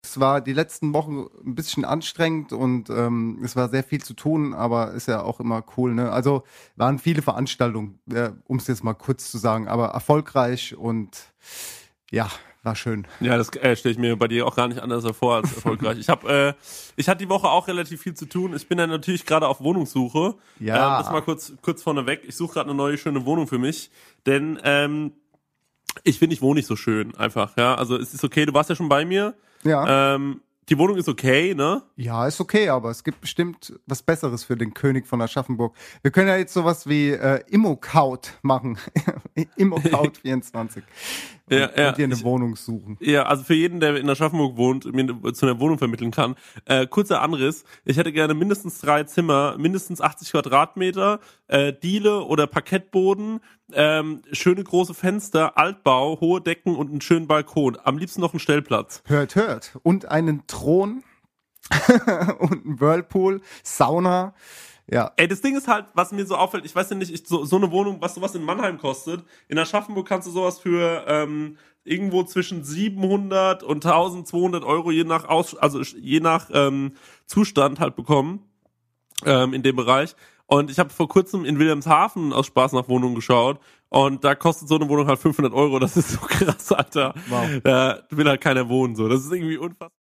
Es war die letzten Wochen ein bisschen anstrengend und es war sehr viel zu tun, aber ist ja auch immer cool, ne? Also waren viele Veranstaltungen, um es jetzt mal kurz zu sagen, aber erfolgreich und ja, war schön. Ja, das stelle ich mir bei dir auch gar nicht anders vor als erfolgreich. Ich hatte die Woche auch relativ viel zu tun. Ich bin dann natürlich gerade auf Wohnungssuche. Ja. Das mal kurz vorneweg. Ich suche gerade eine neue, schöne Wohnung für mich, denn ich finde, ich wohne nicht so schön einfach. Ja, also es ist okay, du warst ja schon bei mir. Ja. Die Wohnung ist okay, ne? Ja, ist okay, aber es gibt bestimmt was Besseres für den König von Aschaffenburg. Wir können ja jetzt sowas wie Immocaut machen. Immocaut24. Und dir eine Wohnung suchen. Ja, also für jeden, der in Aschaffenburg wohnt, mir zu einer Wohnung vermitteln kann. Kurzer Anriss. Ich hätte gerne mindestens 3 Zimmer, mindestens 80 Quadratmeter, Diele oder Parkettboden, schöne große Fenster, Altbau, hohe Decken und einen schönen Balkon. Am liebsten noch einen Stellplatz. Hört. Und einen Thron und einen Whirlpool, Sauna. Ja. Ey, das Ding ist halt, was mir so auffällt, ich weiß ja nicht, so eine Wohnung, was sowas in Mannheim kostet. In Aschaffenburg kannst du sowas für irgendwo zwischen 700 und 1200 Euro je nach Zustand halt bekommen in dem Bereich. Und ich habe vor kurzem in Wilhelmshaven aus Spaß nach Wohnungen geschaut und da kostet so eine Wohnung halt 500 Euro. Das ist so krass, Alter. Wow. Da will halt keiner wohnen so. Das ist irgendwie unfassbar.